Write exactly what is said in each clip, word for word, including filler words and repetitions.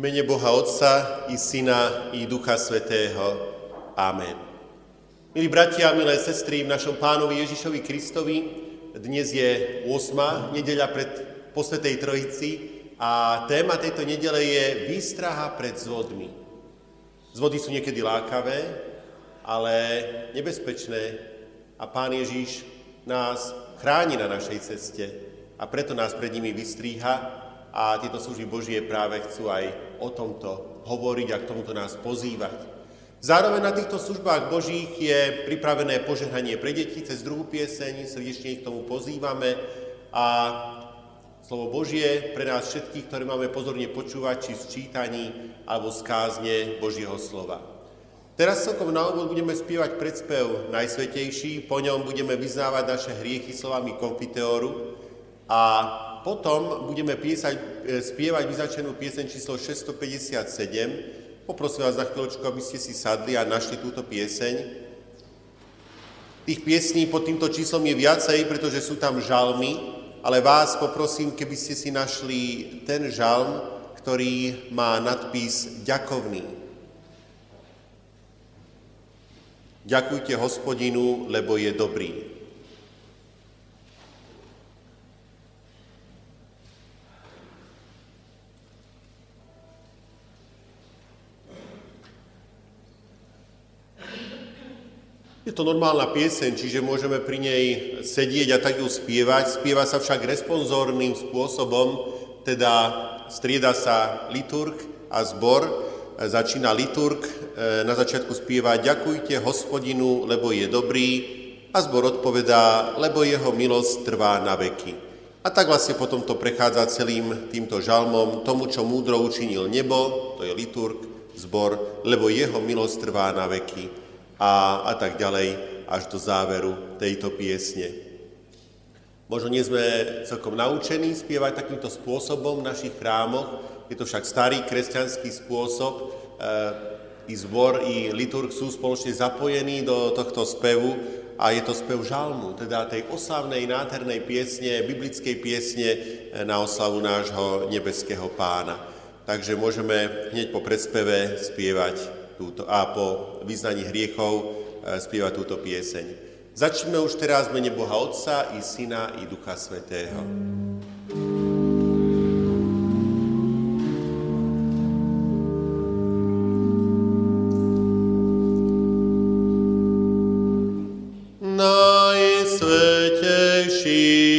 V mene Boha Otca i Syna i Ducha Svätého. Amen. Milí bratia a milé sestry, v našom Pánovi Ježišovi Kristovi dnes je ôsma nedeľa pred po Svätej Trojici a téma tejto nedele je výstraha pred zvodmi. Zvody sú niekedy lákavé, ale nebezpečné a Pán Ježiš nás chráni na našej ceste a preto nás pred nimi vystríha. A tieto služby Božie práve chcú aj o tomto hovoriť a k tomuto nás pozývať. Zároveň na týchto službách Božích je pripravené požehnanie pre deti cez druhú pieseň, srdečne ich k tomu pozývame a slovo Božie pre nás všetkých, ktoré máme pozorne počúvať, či z čítaní alebo z kázne Božieho slova. Teraz celkom na úvod budeme spievať predspev Najsvätejší, po ňom budeme vyznávať naše hriechy slovami konfiteóru a potom budeme písať, spievať vyznačenú pieseň číslo šesťstopäťdesiatsedem. Poprosím vás na chvíľočku, aby ste si sadli a našli túto pieseň. Tých piesní pod týmto číslom je viacej, pretože sú tam žalmy, ale vás poprosím, keby ste si našli ten žalm, ktorý má nadpis Ďakovný. Ďakujte Hospodinu, lebo je dobrý. Je to normálna pieseň, čiže môžeme pri nej sedieť a tak ju spievať. Spieva sa však responsórnym spôsobom, teda strieda sa liturg a zbor. Začína liturg, na začiatku spieva Ďakujte Hospodinu, lebo je dobrý a zbor odpovedá, lebo jeho milosť trvá na veky. A tak vlastne potom to prechádza celým týmto žalmom, tomu, čo múdro učinil nebo, to je liturg, zbor, lebo jeho milosť trvá na veky. A, a tak ďalej až do záveru tejto piesne. Možno nie sme celkom naučení spievať takýmto spôsobom v našich chrámoch, je to však starý kresťanský spôsob, e, i zbor, i liturg sú spoločne zapojení do tohto spevu a je to spev žalmu, teda tej oslavnej, nádhernej piesne, biblickej piesne na oslavu nášho nebeského Pána. Takže môžeme hneď po predspeve spievať túto, a po vyznaní hriechov spieva túto pieseň. Začneme už teraz v mene Boha Otca i Syna i Ducha Svätého. Najsvätejší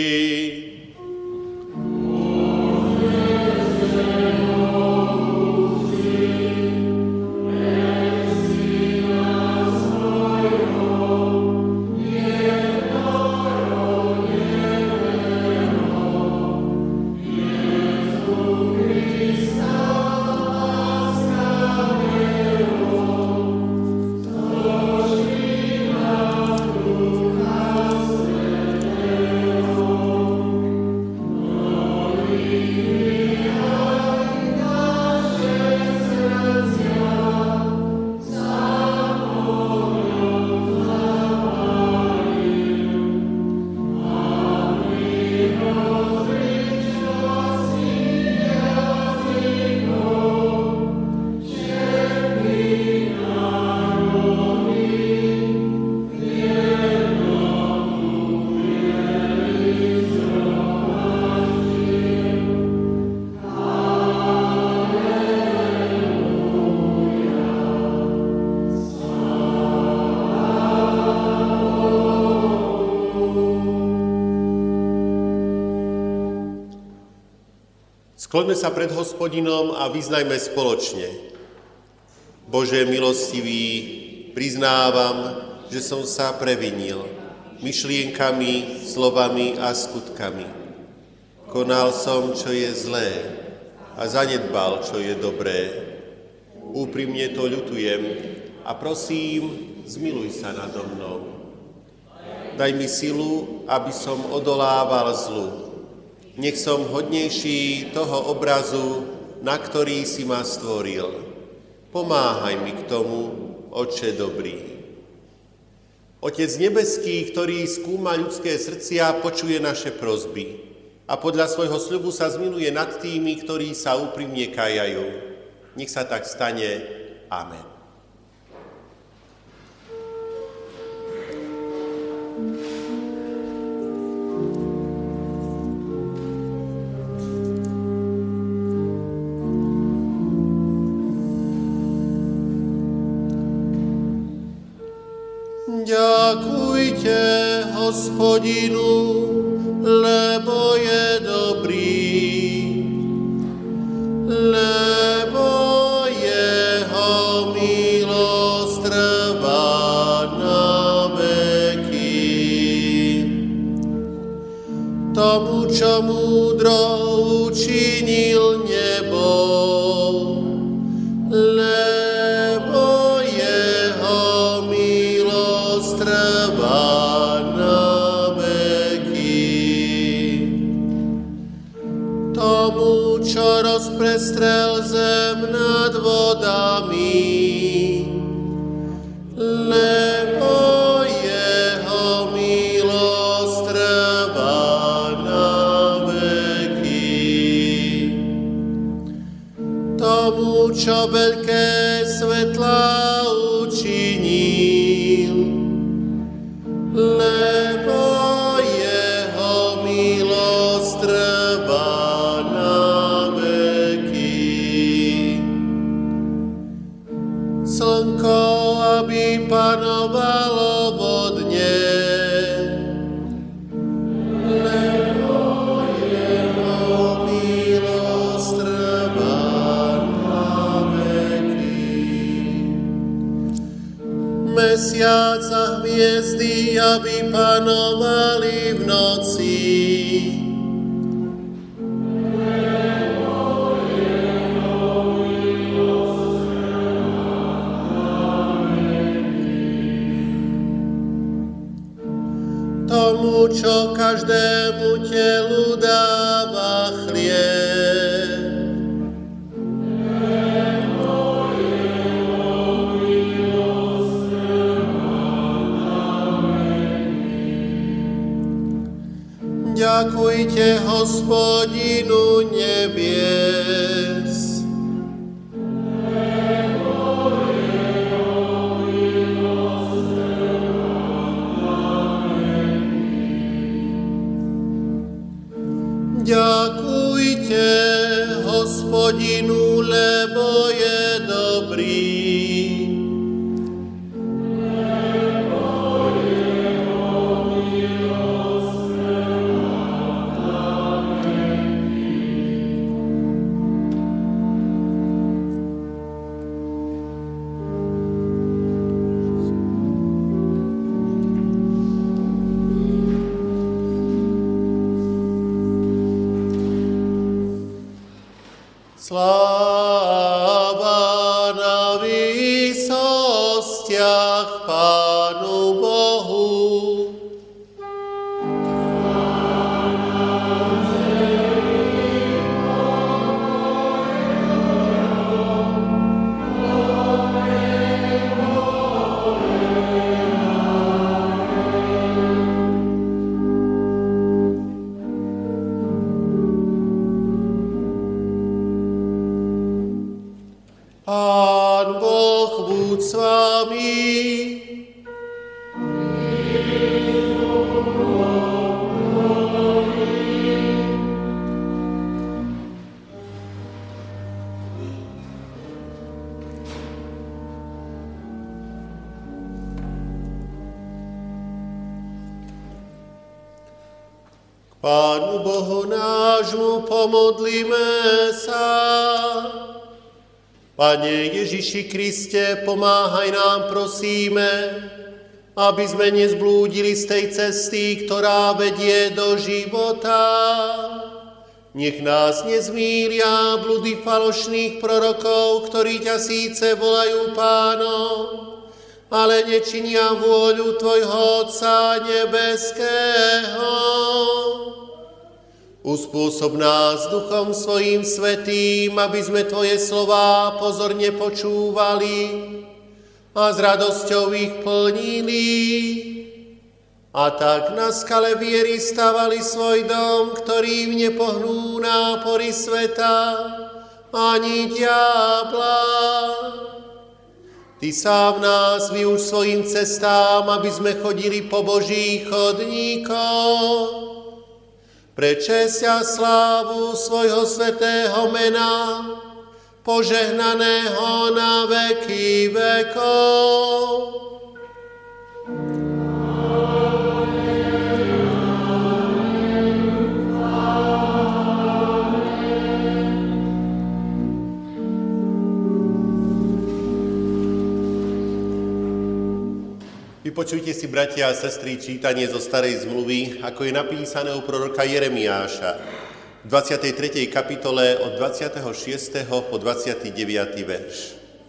Skloňme sa pred Hospodinom a vyznajme spoločne. Bože milostivý, priznávam, že som sa previnil myšlienkami, slovami a skutkami. Konal som, čo je zlé a zanedbal, čo je dobré. Úprimne to ľutujem a prosím, zmiluj sa nado mnou. Daj mi silu, aby som odolával zlu. Nech som hodnejší toho obrazu, na ktorý si ma stvoril. Pomáhaj mi k tomu, Otče dobrý. Otec nebeský, ktorý skúma ľudské srdcia, počuje naše prosby a podľa svojho sľubu sa zmiluje nad tými, ktorí sa úprimne kajajú. Nech sa tak stane. Amen. Ďakujte Hospodinu, lebo je dobrý, lebo jeho milosť trvá na veky. Tomu, čo múdro učinil nebo, lebo jeho milosť trvá na veky. Tomu, čo rozprestrel zem nad vodami, lebo jeho milosť trvá na veky. Tomu, čo veľké svetlá učinil, lebo jeho milosť trvá na veky. Slnko, aby panovalo vo dne, lebo jeho milosť trvá na veky. Mesiac a hviezdy, aby panovali v noci, tomu, čo každému telu dáva chlieb, ďakujte Hospodinu nebies. Ďakujte Hospodinu, lebo je dobrý. Sláva na výsostiach Pánu Bohu. Pán Boh buď s vami. K Pánu Bohu nášmu pomodlíme sa. Pane Ježiši Kriste, pomáhaj nám, prosíme, aby sme nezblúdili z tej cesty, ktorá vedie do života. Nech nás nezmília bludy falošných prorokov, ktorí ťa síce volajú Pánom, ale nečinia vôľu Tvojho Otca nebeského. Uspôsob nás Duchom svojím svätým, aby sme Tvoje slová pozorne počúvali a s radosťou ich plnili. A tak na skale viery stavali svoj dom, ktorý nepohnú nápory sveta, ani diabla. Ty sám nás vyuč svojim cestám, aby sme chodili po Božích chodníkoch. Pre česť a slávu svojho svätého mena, požehnaného na veky vekov. Vypočujte si, bratia a sestry, čítanie zo Starej zmluvy, ako je napísané u proroka Jeremiáša v dvadsiatej tretej kapitole od dvadsiateho šiesteho po dvadsiaty deviaty verš.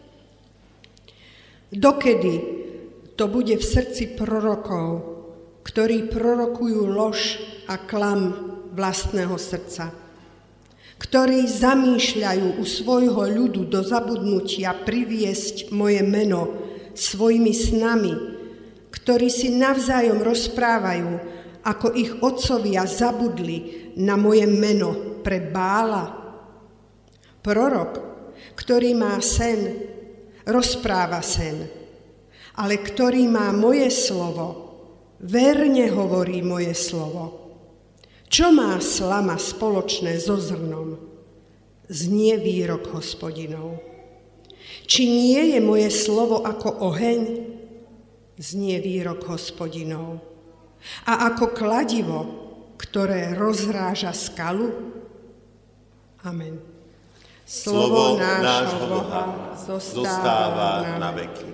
Dokedy to bude v srdci prorokov, ktorí prorokujú lož a klam vlastného srdca, ktorí zamýšľajú u svojho ľudu do zabudnutia priviesť moje meno svojimi snami, ktorí si navzájom rozprávajú, ako ich otcovia zabudli na moje meno pre Bála. Prorok, ktorý má sen, rozpráva sen, ale ktorý má moje slovo, verne hovorí moje slovo. Čo má slama spoločné so zrnom? Znie výrok Hospodinov. Či nie je moje slovo ako oheň? Znie výrok Hospodinov. A ako kladivo, ktoré rozráža skalu? Amen. Slovo, Slovo nášho Boha zostáva na veky.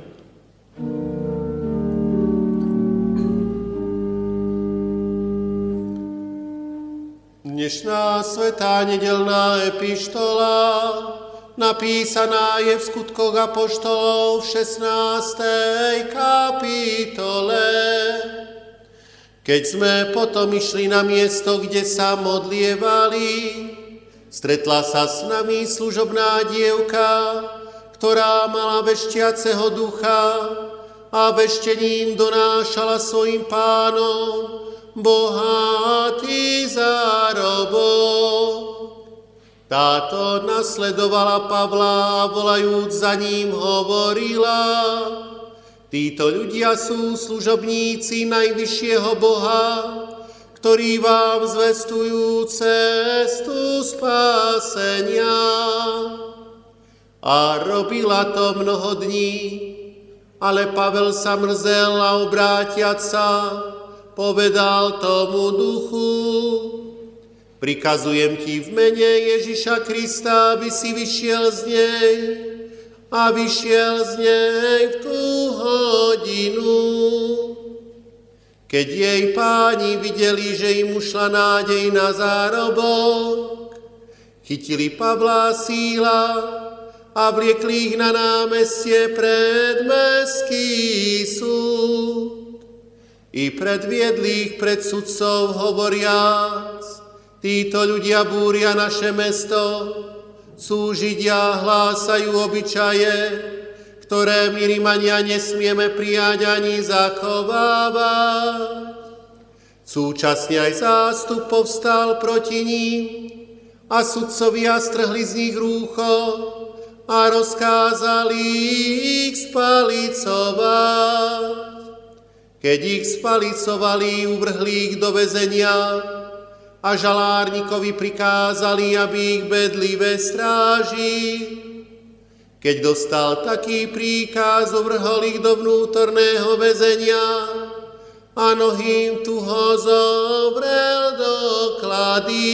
Dnešná svätá nedeľná epištola napísaná je v Skutkoch apoštolov v šestnástej kapitole. Keď sme potom išli na miesto, kde sa modlievali, stretla sa s nami služobná dievka, ktorá mala veštiaceho ducha a veštením donášala svojim pánom bohatý zárobok. Táto nasledovala Pavla a volajúc za ním hovorila: títo ľudia sú služobníci najvyššieho Boha, ktorí vám zvestujú cestu spásenia. A robila to mnoho dní, ale Pavel sa mrzel a obrátiac sa povedal tomu duchu: prikazujem ti v mene Ježiša Krista, aby si vyšiel z nej. A vyšiel z nej v tú hodinu. Keď jej páni videli, že im ušla nádej na zárobok, chytili Pavla a Síla a vliekli ich na námestie pred mestský súd. I predviedli ich pred sudcov, hovoriac: títo ľudia búria naše mesto, sú Židia, hlásajú obyčaje, ktoré my Rimania nesmieme prijať ani zachovávať. Súčasne aj zástup povstal proti ním a sudcovia strhli z nich rúcho a rozkázali ich spalicovať. Keď ich spalicovali, uvrhli ich do väzenia a žalárnikovi prikázali, aby ich bedlivé stráži. Keď dostal taký príkaz, uvrhol ich do vnútorného väzenia a nohým tuho zovrel do klady.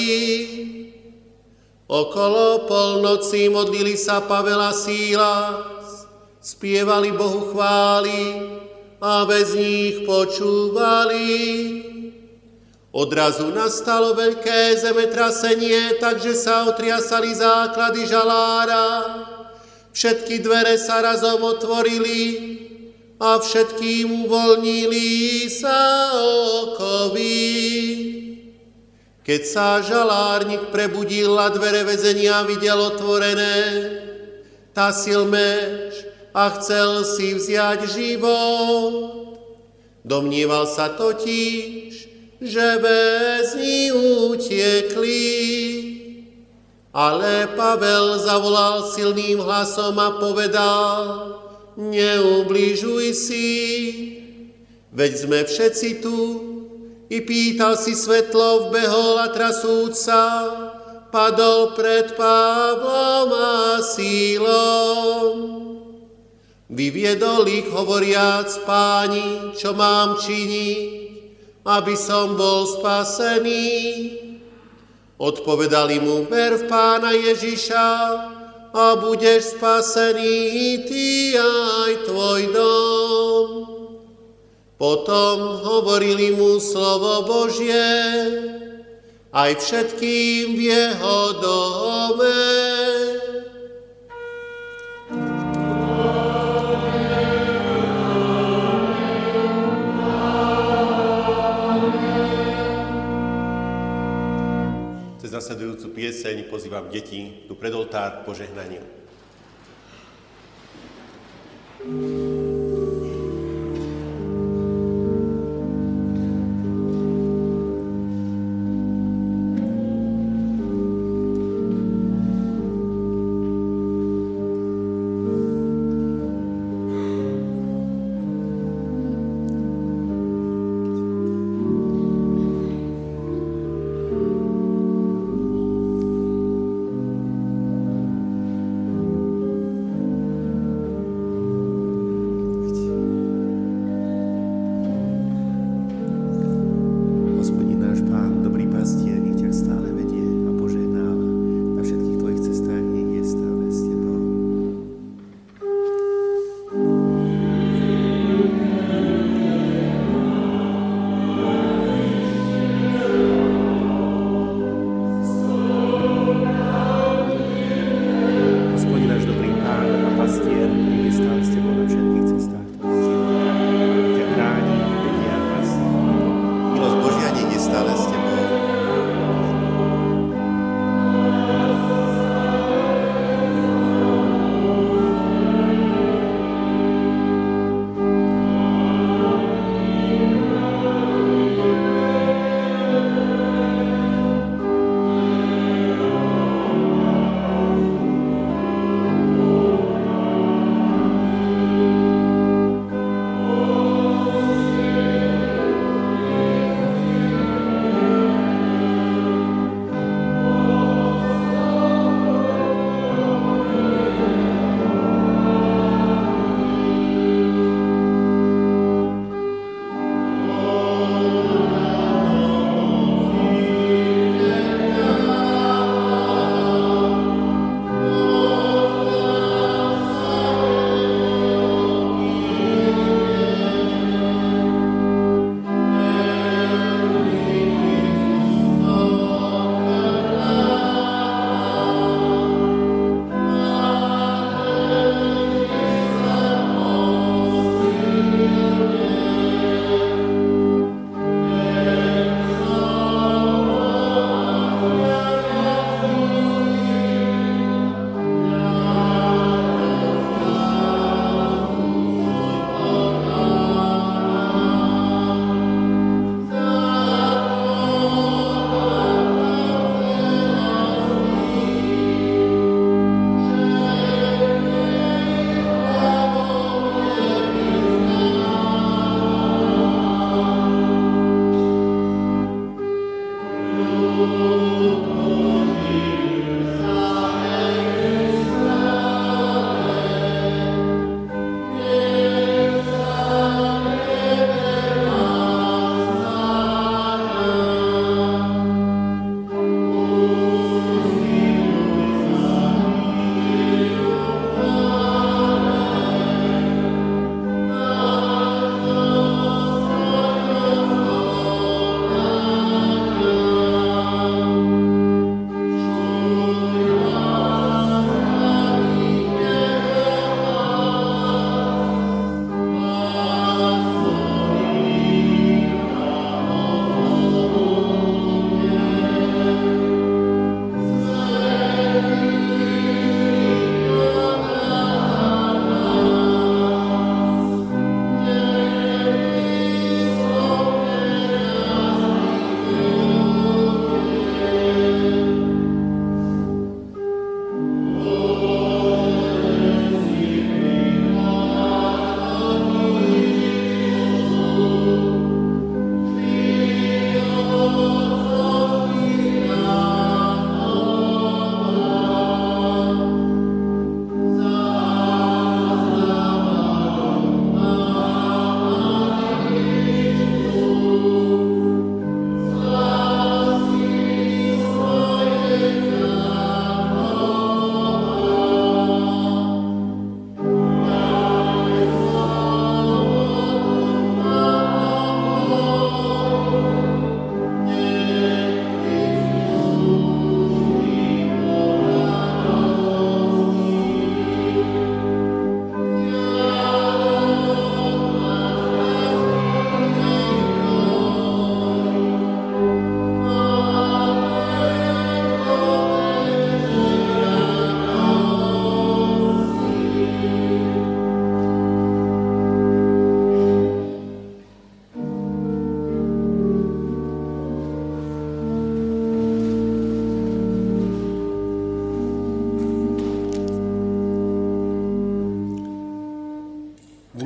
Okolo polnoci modlili sa Pavel a Sílas, spievali Bohu chvály a väzni ich počúvali. Odrazu nastalo veľké zemetrasenie, takže sa otriasali základy žalára. Všetky dvere sa razom otvorili a všetkým uvoľnili sa okovy. Keď sa žalárnik prebudil a dvere väzenia videl otvorené, tasil meč a chcel si vziať život. Domnieval sa totiž, že väzni utiekli. Ale Pavel zavolal silným hlasom a povedal, neubližuj si, veď sme všetci tu. I pýtal si svetlo, vbehol a trasúca, padol pred Pavlom a Sílom. Vyviedol ich hovoriac, páni, čo mám činiť, aby som bol spasený. Odpovedali mu, ver v pána Ježiša a budeš spasený ty aj tvoj dom. Potom hovorili mu slovo Božie aj všetkým v jeho dome. Cez nasledujúcu pieseň pozývam deti tu pred oltár k požehnaniu.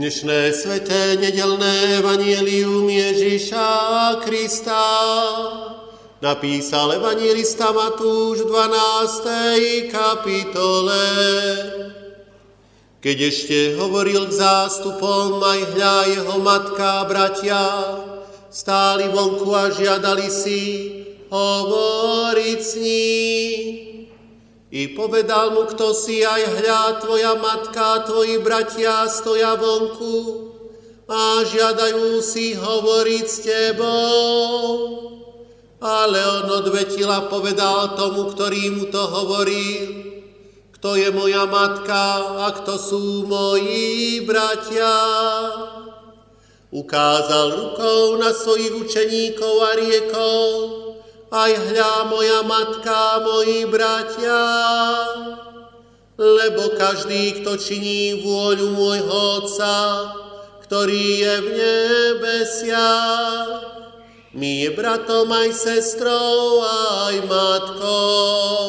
Dnešné sveté nedelné evanielium Ježiša Krista napísal evanjelista Matúš v dvanástej kapitole. Keď ešte hovoril k zástupom, aj hľa jeho matka a bratia stáli vonku a žiadali si hovoriť s ním. I povedal mu, kto si, aj hľa, tvoja matka a tvoji bratia stoja vonku a žiadajú si hovoriť s tebou. Ale on odvetil a povedal tomu, ktorý mu to hovoril, kto je moja matka a kto sú moji bratia. Ukázal rukou na svojich učeníkov a riekol, aj hľa moja matka, moji bratia, lebo každý, kto činí vôľu môjho Otca, ktorý je v nebesiach, mi je bratom aj sestrou, aj matkou.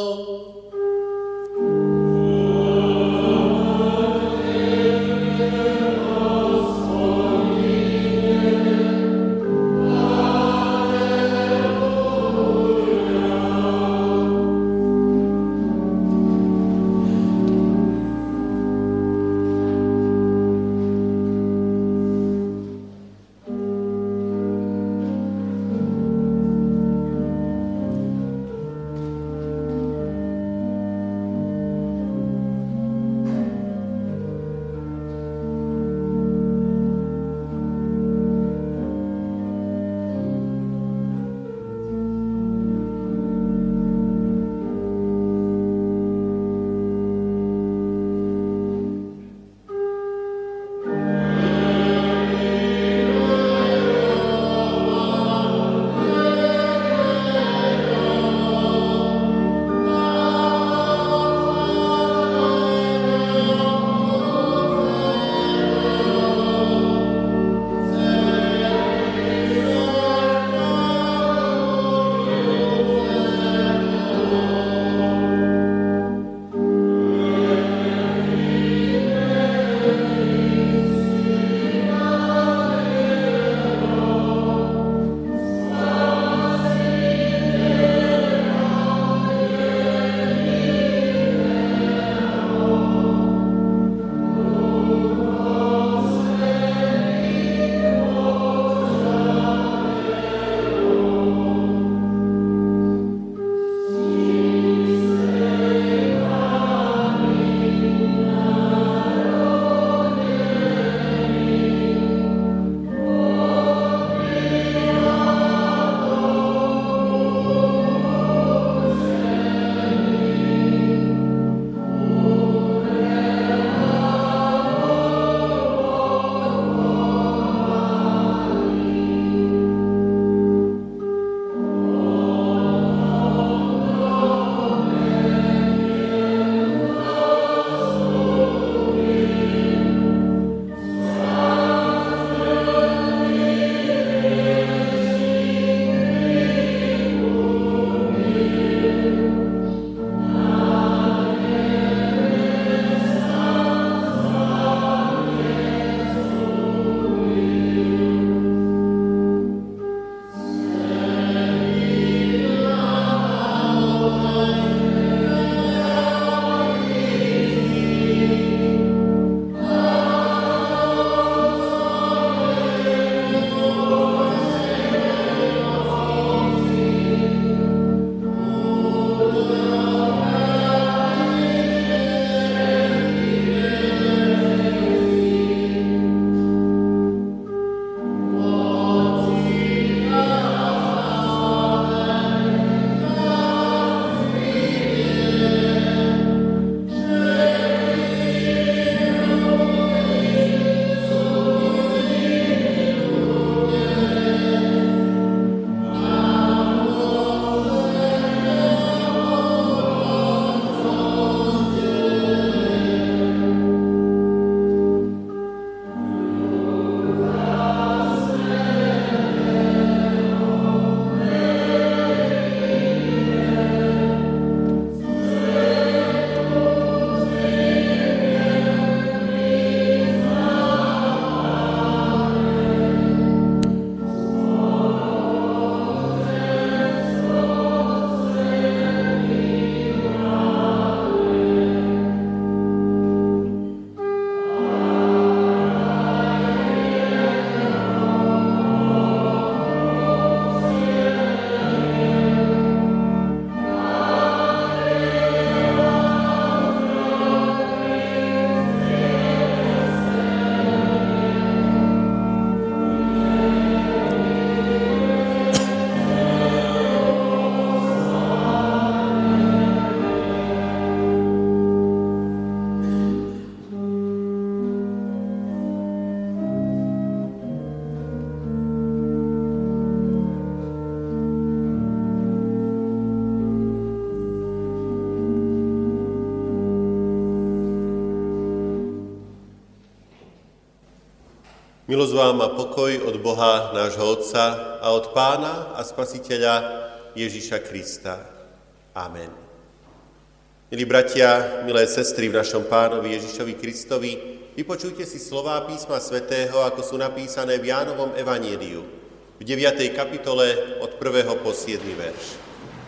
Milosť vám a pokoj od Boha, nášho Otca a od Pána a Spasiteľa Ježiša Krista. Amen. Milí bratia, milé sestry v našom Pánovi Ježišovi Kristovi, vypočujte si slová písma svätého, ako sú napísané v Jánovom evanjeliu, v deviatej kapitole od prvého po siedmy verš.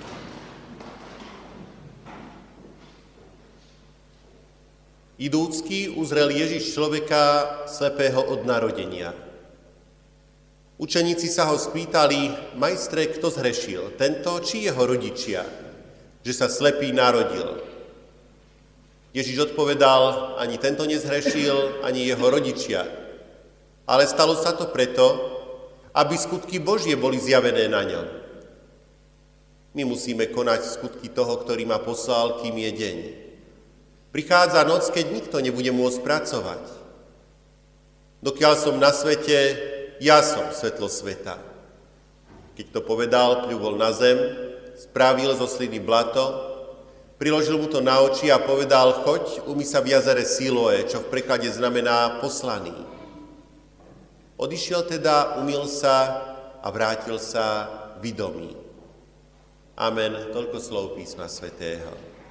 Idúcky uzrel Ježiš človeka slepého od narodenia. Učeníci sa ho spýtali: Majstre, kto zhrešil, tento či jeho rodičia, že sa slepý narodil? Ježiš odpovedal: ani tento nezhrešil, ani jeho rodičia, ale stalo sa to preto, aby skutky Božie boli zjavené na ňom. My musíme konať skutky toho, ktorý ma poslal, kým je deň. Prichádza noc, keď nikto nebude môcť pracovať. Dokiaľ som na svete, ja som svetlo sveta. Keď to povedal, pľuvol na zem, spravil zo sliny blato, priložil mu to na oči a povedal: choď, umyj sa v jazere Siloé, čo v preklade znamená poslaný. Odišiel teda, umyl sa a vrátil sa vidomý. Amen. Toľko slov písma svätého.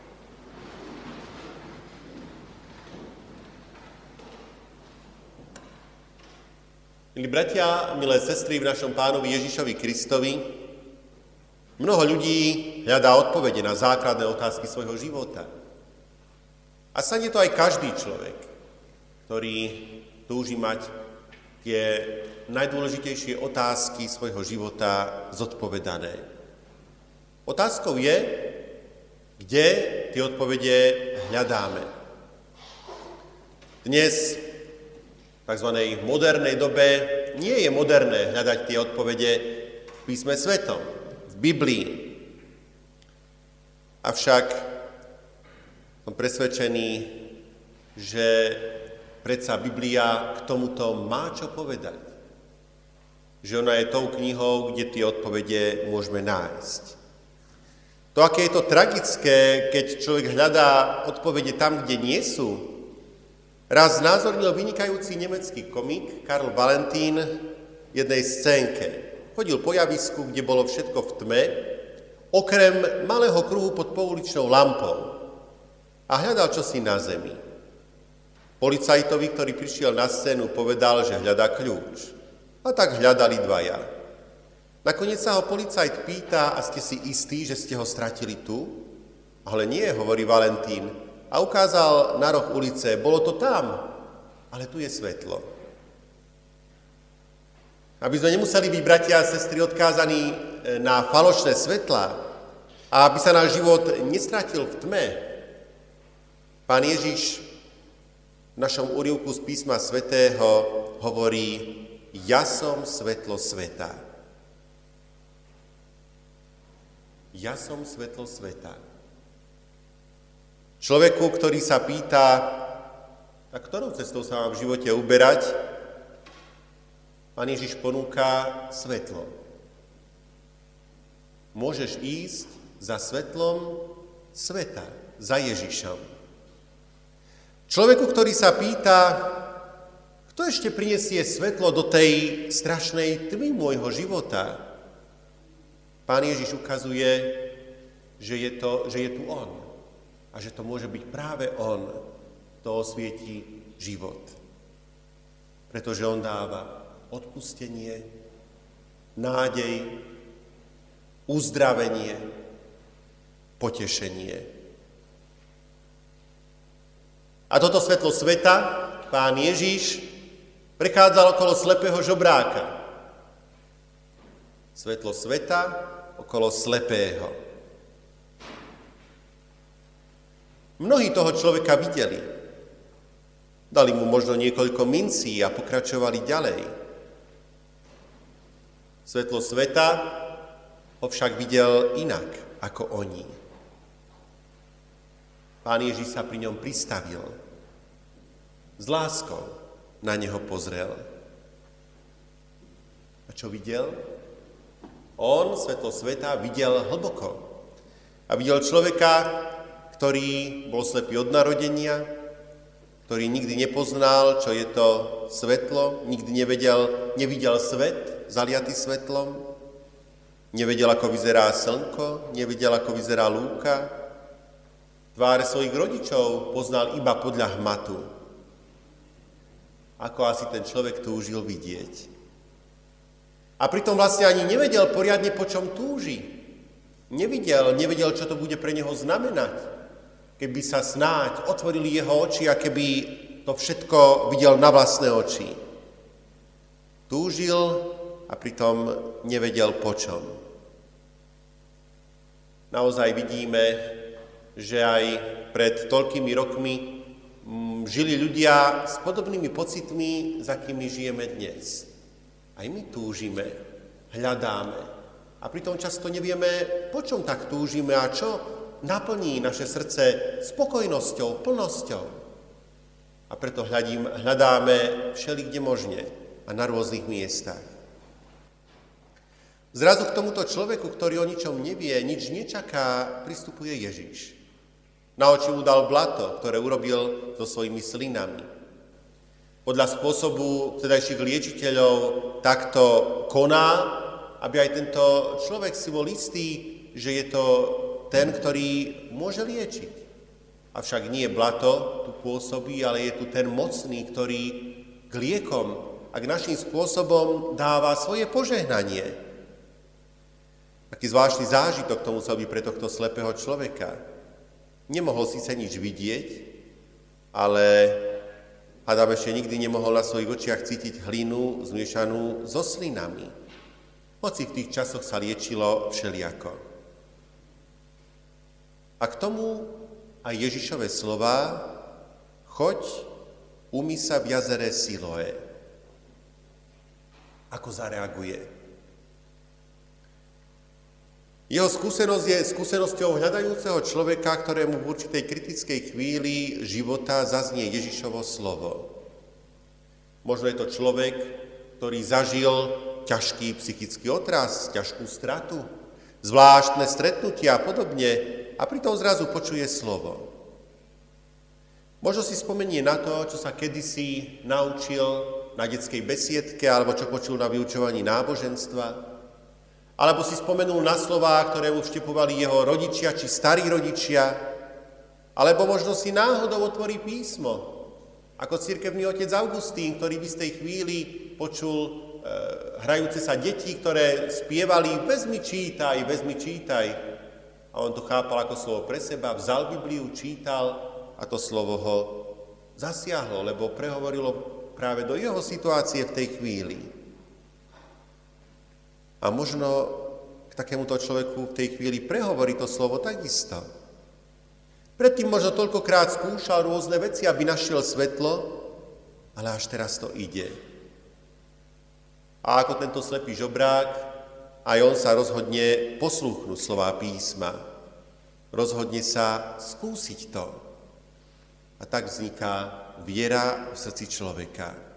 Milí bratia, milé sestry v našom Pánovi Ježišovi Kristovi, mnoho ľudí hľadá odpovede na základné otázky svojho života. A sane to aj každý človek, ktorý túži mať tie najdôležitejšie otázky svojho života zodpovedané. Otázkou je, kde tie odpovede hľadáme. Dnes v tzv. Modernej dobe nie je moderné hľadať tie odpovede v písme svetom, v Biblii. Avšak som presvedčený, že predsa Biblia k tomuto má čo povedať. Že ona je tou knihou, kde tie odpovede môžeme nájsť. To, aké je to tragické, keď človek hľadá odpovede tam, kde nie sú, raz znázornil vynikajúci nemecký komik Karl Valentín jednej scénke. Chodil po javisku, kde bolo všetko v tme, okrem malého kruhu pod pouličnou lampou, a hľadal čosi na zemi. Policajtovi, ktorý prišiel na scénu, povedal, že hľadá kľúč. A tak hľadali dvaja. Nakoniec sa ho policajt pýta: a ste si istí, že ste ho stratili tu? Ale nie, hovorí Valentín. A ukázal na roh ulice: bolo to tam, ale tu je svetlo. Aby sme nemuseli byť, bratia a sestry, odkázaní na falošné svetlá a aby sa náš život nestratil v tme, Pán Ježiš v našom úryvku z písma svätého hovorí: ja som svetlo sveta. Ja som svetlo sveta. Človeku, ktorý sa pýta: a ktorou cestou sa mám v živote uberať, Pán Ježiš ponúka svetlo. Môžeš ísť za svetlom sveta, za Ježišom. Človeku, ktorý sa pýta: kto ešte prinesie svetlo do tej strašnej tmy môjho života, Pán Ježiš ukazuje, že je, to, že je tu On. A že to môže byť práve On, kto osvietí život. Pretože On dáva odpustenie, nádej, uzdravenie, potešenie. A toto svetlo sveta Pán Ježiš prechádzal okolo slepého žobráka. Svetlo sveta okolo slepého. Mnohí toho človeka videli. Dali mu možno niekoľko mincí a pokračovali ďalej. Svetlo sveta ho však videl inak ako oni. Pán Ježiš sa pri ňom pristavil. S láskou na neho pozrel. A čo videl? On, svetlo sveta, videl hlboko. A videl človeka, ktorý bol slepý od narodenia, ktorý nikdy nepoznal, čo je to svetlo, nikdy nevedel, nevidel svet zaliatý svetlom, nevedel, ako vyzerá slnko, nevedel, ako vyzerá lúka. Tváre svojich rodičov poznal iba podľa hmatu. Ako asi ten človek túžil vidieť. A pritom vlastne ani nevedel poriadne, po čom túži. Nevidel, nevedel, čo to bude pre neho znamenať. Keby sa snáď otvorili jeho oči a keby to všetko videl na vlastné oči. Túžil a pritom nevedel, po čom. Naozaj vidíme, že aj pred toľkými rokmi žili ľudia s podobnými pocitmi, za akými žijeme dnes. Aj my túžime, hľadáme a pritom často nevieme, po čom tak túžime a čo naplní naše srdce spokojnosťou, plnosťou. A preto hľadím, hľadáme všelikde možne a na rôznych miestach. Zrazu k tomuto človeku, ktorý o ničom nevie, nič nečaká, pristupuje Ježiš. Na oči mu dal blato, ktoré urobil so svojimi slinami. Podľa spôsobu vtedajších liečiteľov takto koná, aby aj tento človek si bol istý, že je to ten, ktorý môže liečiť. Avšak nie blato tu pôsobí, ale je tu ten mocný, ktorý k liekom a k našim spôsobom dáva svoje požehnanie. Taký zvláštny zážitok to musel byť pre tohto slepého človeka. Nemohol síce nič vidieť, ale Adam ešte nikdy nemohol na svojich očiach cítiť hlinu zmiešanú so slinami. Hoci v tých časoch sa liečilo všeliako. A k tomu aj Ježišove slová: choď, umyj sa v jazere Siloé. Ako zareaguje? Jeho skúsenosť je skúsenosťou hľadajúceho človeka, ktorému v určitej kritickej chvíli života zaznie Ježišovo slovo. Možno je to človek, ktorý zažil ťažký psychický otras, ťažkú stratu, zvláštne stretnutia a podobne, a pritom zrazu počuje slovo. Možno si spomenie na to, čo sa kedysi naučil na detskej besiedke, alebo čo počul na vyučovaní náboženstva, alebo si spomenul na slová, ktoré mu vštepovali jeho rodičia či starí rodičia, alebo možno si náhodou otvorí písmo, ako cirkevný otec Augustín, ktorý v istej chvíli počul e, hrajúce sa deti, ktoré spievali vezmi čítaj, vezmi čítaj. A on to chápal ako slovo pre seba, vzal Bibliu, čítal a to slovo ho zasiahlo, lebo prehovorilo práve do jeho situácie v tej chvíli. A možno k takémuto človeku v tej chvíli prehovorí to slovo takisto. Predtým možno toľkokrát skúšal rôzne veci, aby našiel svetlo, ale až teraz to ide. A ako tento slepý žobrák, aj on sa rozhodne poslúchnuť slová písma. Rozhodne sa skúsiť to. A tak vzniká viera v srdci človeka.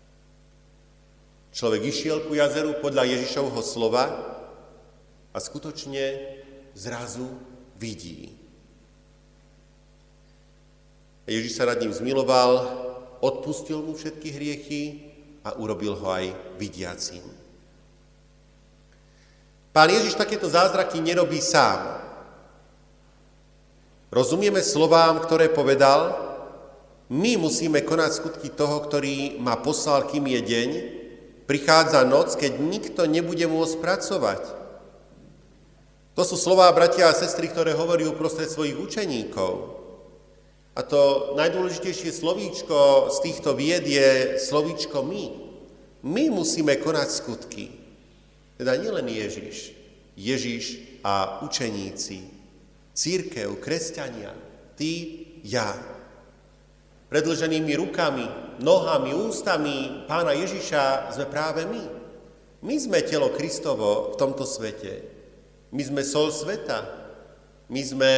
Človek išiel ku jazeru podľa Ježišovho slova a skutočne zrazu vidí. Ježiš sa nad ním zmiloval, odpustil mu všetky hriechy a urobil ho aj vidiacím. Pán Ježiš takéto zázraky nerobí sám. Rozumieme slovám, ktoré povedal? My musíme konať skutky toho, ktorý ma poslal, kým je deň. Prichádza noc, keď nikto nebude môcť pracovať. To sú slová, bratia a sestry, ktoré hovorí uprostred svojich učeníkov. A to najdôležitejšie slovíčko z týchto vied je slovíčko my. My musíme konať skutky. Teda nielen Ježiš. Ježiš a učeníci, cirkev, kresťania, ty, ja. Predĺženými rukami, nohami, ústami Pána Ježiša sme práve my. My sme telo Kristovo v tomto svete. My sme sol sveta. My sme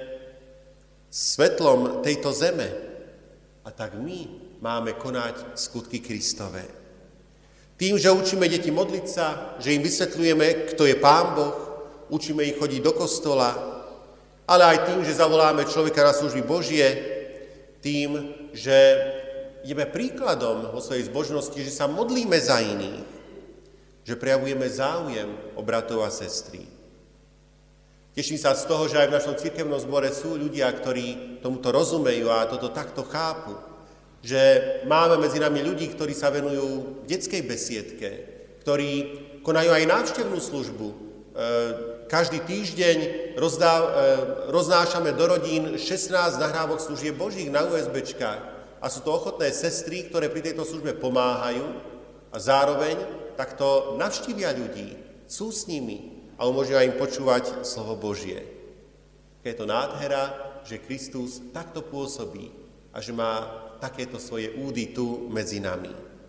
svetlom tejto zeme. A tak my máme konať skutky Kristove. Tým, že učíme deti modliť sa, že im vysvetľujeme, kto je Pán Boh, učíme ich chodiť do kostola, ale aj tým, že zavoláme človeka na služby Božie, Tým, že ideme príkladom vo svojej zbožnosti, že sa modlíme za iných, že prejavujeme záujem o bratov a sestry. Teším sa z toho, že aj v našom cirkevnom zbore sú ľudia, ktorí tomuto rozumejú a toto takto chápu. Že máme medzi nami ľudí, ktorí sa venujú detskej besiedke, ktorí konajú aj návštevnú službu. Každý týždeň rozdá, roznášame do rodín šestnásť nahrávok služieb Božích na USBčkách a sú to ochotné sestry, ktoré pri tejto službe pomáhajú a zároveň takto navštívia ľudí, sú s nimi a umožňujú im počúvať slovo Božie. Je to nádhera, že Kristus takto pôsobí a že má takéto svoje údy tu medzi nami.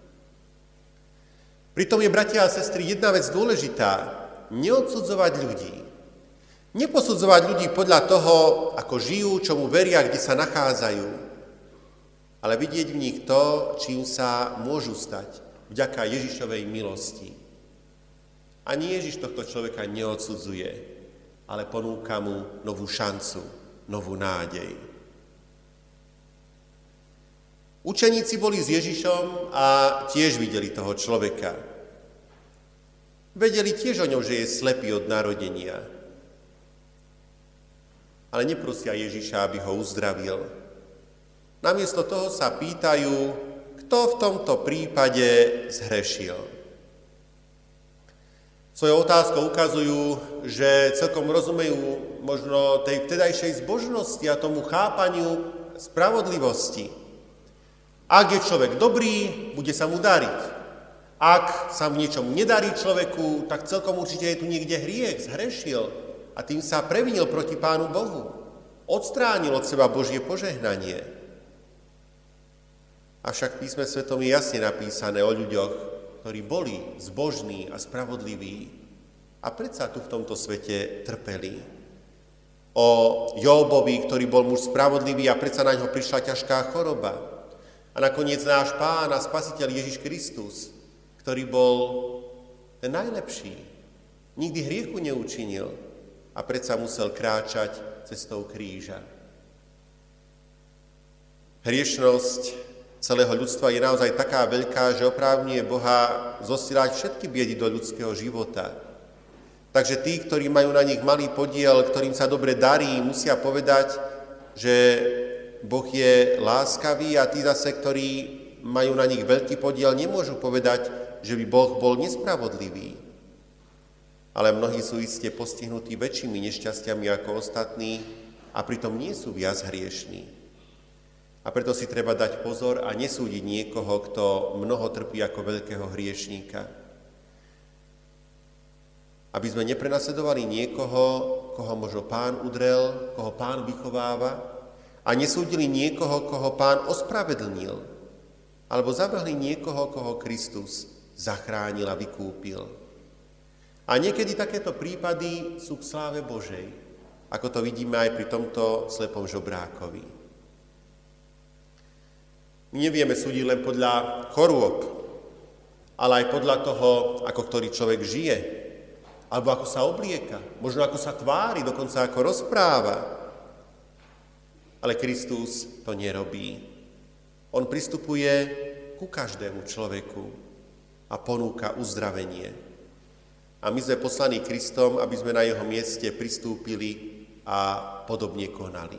Pritom je, bratia a sestry, jedna vec dôležitá. Neodsudzovať ľudí. Neposudzovať ľudí podľa toho, ako žijú, čomu veria, kde sa nachádzajú. Ale vidieť v nich to, čím sa môžu stať vďaka Ježišovej milosti. Ani Ježiš tohto človeka neodsudzuje, ale ponúka mu novú šancu, novú nádej. Učeníci boli s Ježišom a tiež videli toho človeka. Vedeli tiež o ňom, že je slepý od narodenia. Ale neprosia Ježiša, aby ho uzdravil. Namiesto toho sa pýtajú, kto v tomto prípade zhrešil. Svojou otázkou ukazujú, že celkom rozumejú možno tej vtedajšej zbožnosti a tomu chápaniu spravodlivosti. Ak je človek dobrý, bude sa mu dariť. Ak sa v niečom nedarí človeku, tak celkom určite je tu niekde hriech, zhrešil a tým sa previnil proti Pánu Bohu. Odstránil od seba Božie požehnanie. Avšak v písme svetom je jasne napísané o ľuďoch, ktorí boli zbožní a spravodliví a predsa tu v tomto svete trpeli. O Jóbovi, ktorý bol muž spravodlivý a predsa na ňo prišla ťažká choroba. A nakoniec náš Pán a Spasiteľ Ježiš Kristus, ktorý bol ten najlepší, nikdy hriechu neučinil a predsa musel kráčať cestou kríža. Hriešnosť celého ľudstva je naozaj taká veľká, že oprávňuje Boha zosielať všetky biedy do ľudského života. Takže tí, ktorí majú na nich malý podiel, ktorým sa dobre darí, musia povedať, že Boh je láskavý a tí zase, ktorí majú na nich veľký podiel, nemôžu povedať, že by Boh bol nespravodlivý. Ale mnohí sú iste postihnutí väčšími nešťasťami ako ostatní a pritom nie sú viac hriešní. A preto si treba dať pozor a nesúdiť niekoho, kto mnoho trpí ako veľkého hriešníka. Aby sme neprenasledovali niekoho, koho možno Pán udrel, koho Pán vychováva, a nesúdili niekoho, koho Pán ospravedlnil, alebo zavrhli niekoho, koho Kristus zachránil a vykúpil. A niekedy takéto prípady sú k sláve Božej, ako to vidíme aj pri tomto slepom žobrákovi. My nevieme súdiť len podľa chorôb, ale aj podľa toho, ako ktorý človek žije, alebo ako sa oblieka, možno ako sa tvári, dokonca ako rozpráva. Ale Kristus to nerobí. On pristupuje ku každému človeku a ponúka uzdravenie. A my sme poslaní Kristom, aby sme na jeho mieste pristúpili a podobne konali.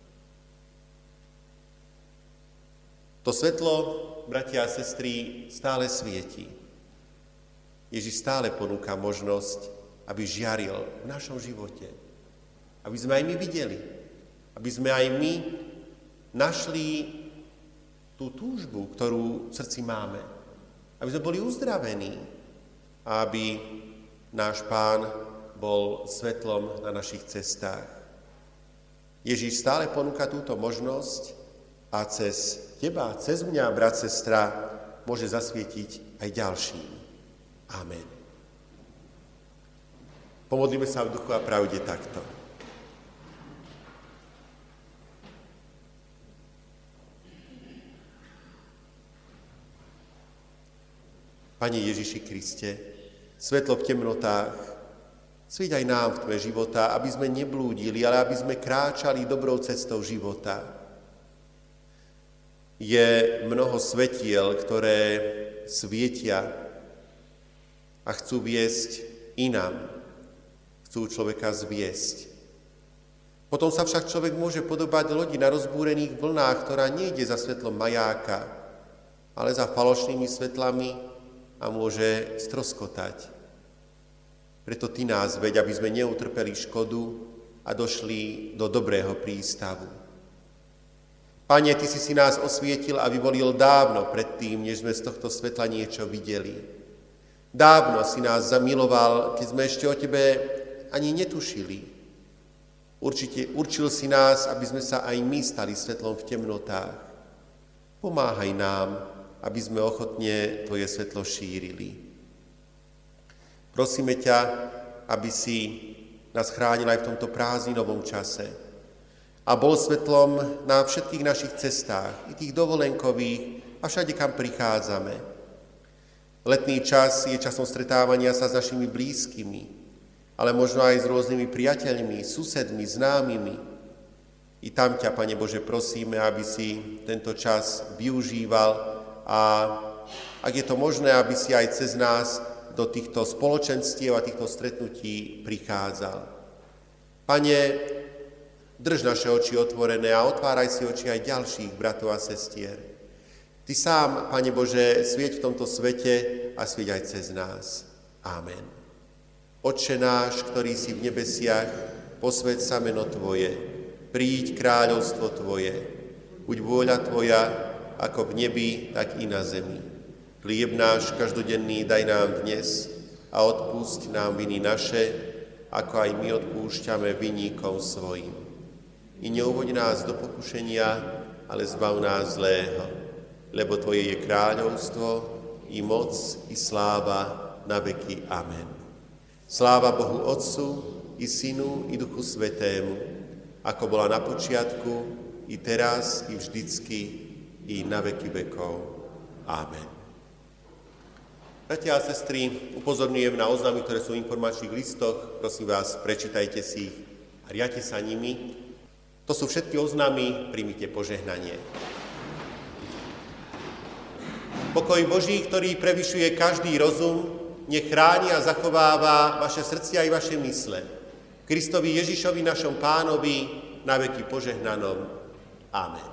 To svetlo, bratia a sestry, stále svieti. Ježiš stále ponúka možnosť, aby žiaril v našom živote. Aby sme aj my videli. Aby sme aj my našli tú túžbu, ktorú v srdci máme. Aby sme boli uzdravení. A aby náš Pán bol svetlom na našich cestách. Ježiš stále ponúka túto možnosť a cez teba, cez mňa, brat, sestra, môže zasvietiť aj ďalším. Amen. Pomodlíme sa v duchu a pravde takto. Pane Ježiši Kriste, svetlo v temnotách, svieť aj nám v tme života, aby sme neblúdili, ale aby sme kráčali dobrou cestou života. je mnoho svetiel, ktoré svietia a chcú viesť inám. Chcú človeka zviesť. Potom sa však človek môže podobať lodi na rozbúrených vlnách, ktorá nejde za svetlom majáka, ale za falošnými svetlami a môže stroskotať. Preto ty nás veď, aby sme neutrpeli škodu a došli do dobrého prístavu. Pane, ty si si nás osvietil a vyvolil dávno predtým, než sme z tohto svetla niečo videli. Dávno si nás zamiloval, keď sme ešte o tebe ani netušili. Určite určil si nás, aby sme sa aj my stali svetlom v temnotách. Pomáhaj nám, aby sme ochotne tvoje svetlo šírili. Prosíme ťa, aby si nás chránil aj v tomto prázdninovom čase a bol svetlom na všetkých našich cestách, i tých dovolenkových a všade, kam prichádzame. Letný čas je časom stretávania sa s našimi blízkymi, ale možno aj s rôznymi priateľmi, susedmi, známymi. I tam ťa, Pane Bože, prosíme, aby si tento čas využíval a ak je to možné, aby si aj cez nás do týchto spoločenstiev a týchto stretnutí prichádzal. Pane, drž naše oči otvorené a otváraj si oči aj ďalších bratov a sestier. Ty sám, Pane Bože, svieť v tomto svete a svieť aj cez nás. Amen. Otče náš, ktorý si v nebesiach, posväť sa meno Tvoje, príď kráľovstvo Tvoje, buď vôľa Tvoja, ako v nebi, tak i na zemi. Chlieb náš každodenný daj nám dnes a odpusť nám viny naše, ako aj my odpúšťame vinníkom svojim. I neuvoď nás do pokušenia, ale zbav nás zlého, lebo Tvoje je kráľovstvo, i moc, i sláva na veky. Amen. Sláva Bohu Otcu, i Synu, i Duchu Svätému, ako bola na počiatku, i teraz, i vždycky, i na veky vekov. Amen. Bratia a sestry, upozorňujem na oznamy, ktoré sú v informačných listoch. Prosím vás, prečítajte si ich a riadte sa nimi. To sú všetky oznamy, príjmite požehnanie. Pokoj Boží, ktorý prevyšuje každý rozum, nech chráni a zachováva vaše srdcia i vaše mysle. Kristovi Ježišovi, našom Pánovi, na veky požehnanom. Amen.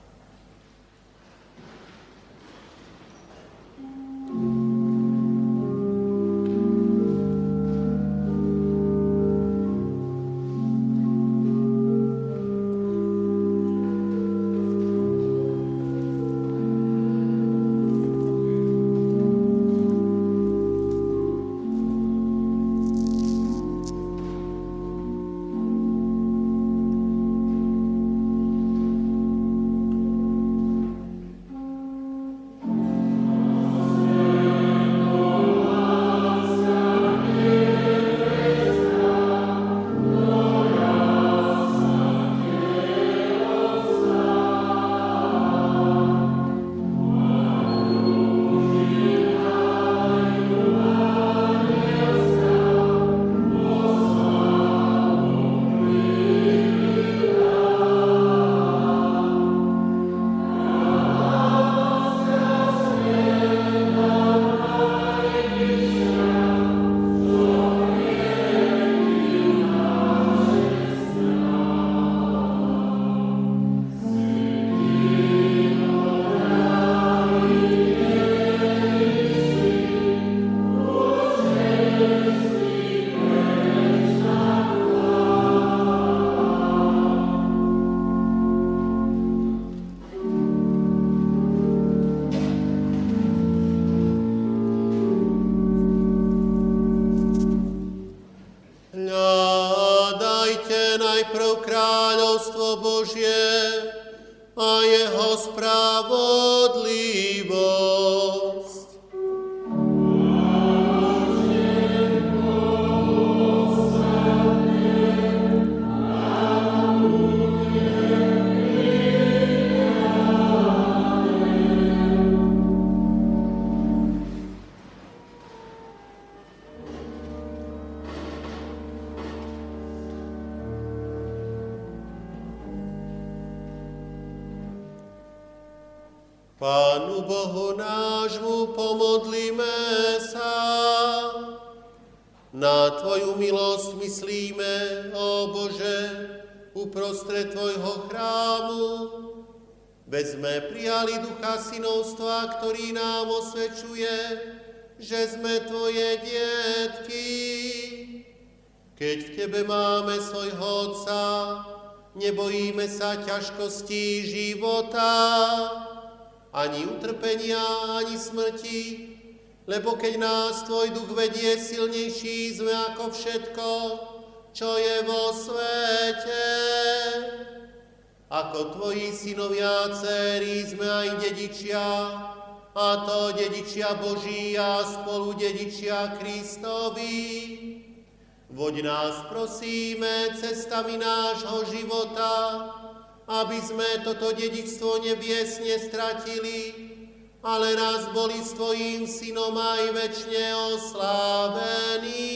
najprv kráľovstvo Božie a jeho spravodlivosť. Pánu Bohu nášmu pomodlíme sa. Na Tvoju milosť myslíme, ó Bože, uprostred Tvojho chrámu. Veď sme prijali ducha synovstva, ktorý nám osvedčuje, že sme Tvoje dietky. Keď v Tebe máme svojho Otca, nebojíme sa ťažkostí života, ani utrpenia, ani smrti, lebo keď nás Tvoj duch vedie, silnejší sme ako všetko, čo je vo svete. Ako Tvoji synovia a dcéry sme aj dedičia, a to dedičia Boží a spolu dedičia Kristovi. Voď nás prosíme cestami nášho života, aby sme toto dedičstvo nebiesne stratili, ale raz boli s Tvojím synom aj večne oslávení.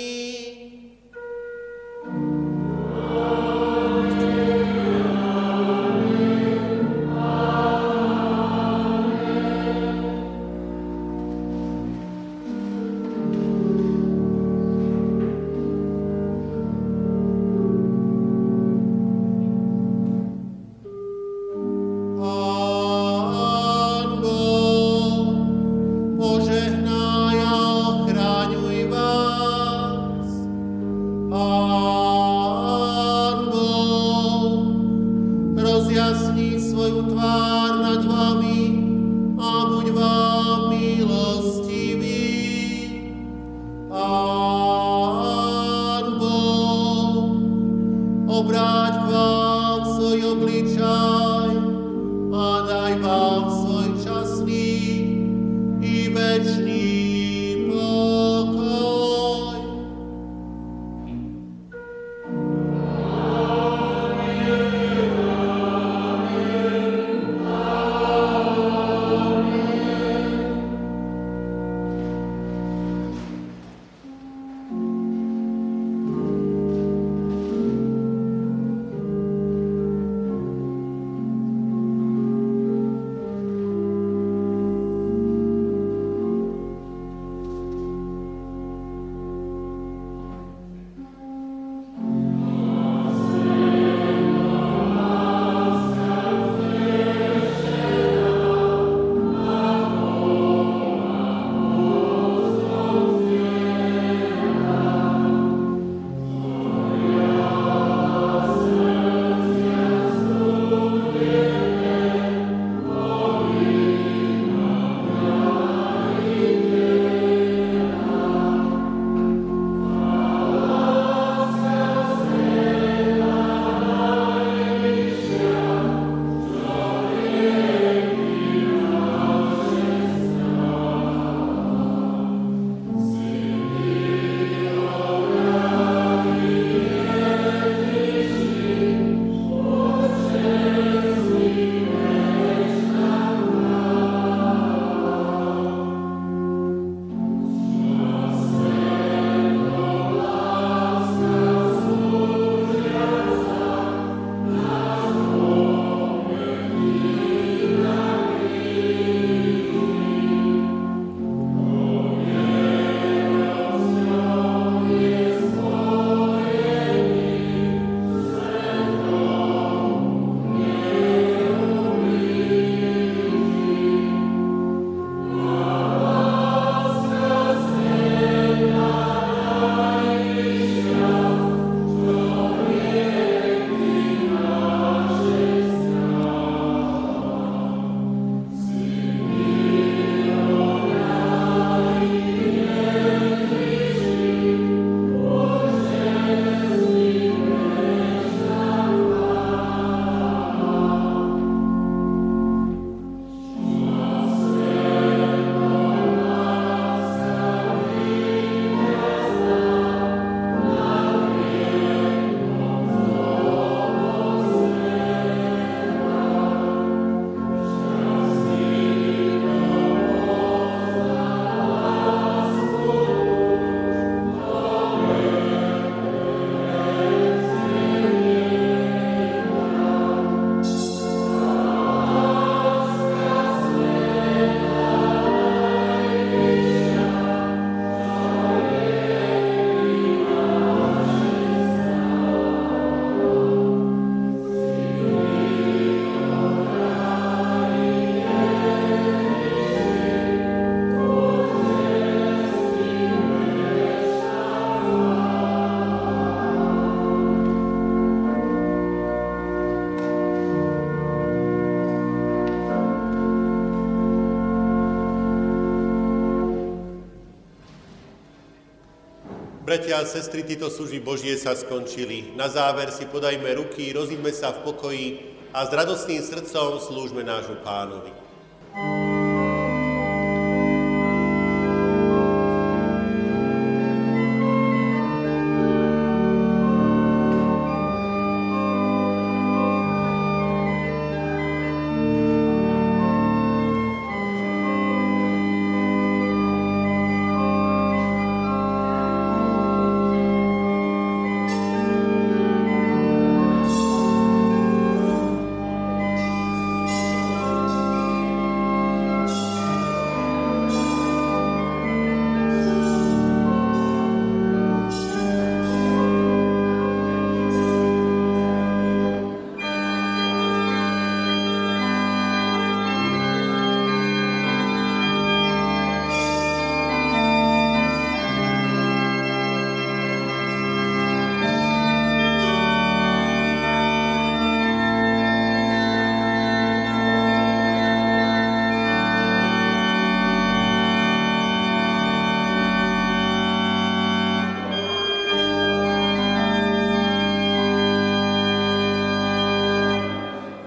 Bratia a sestry, tieto služby Božie sa skončili. Na záver si podajme ruky, rozíďme sa v pokoji a s radostným srdcom slúžme nášmu Pánovi.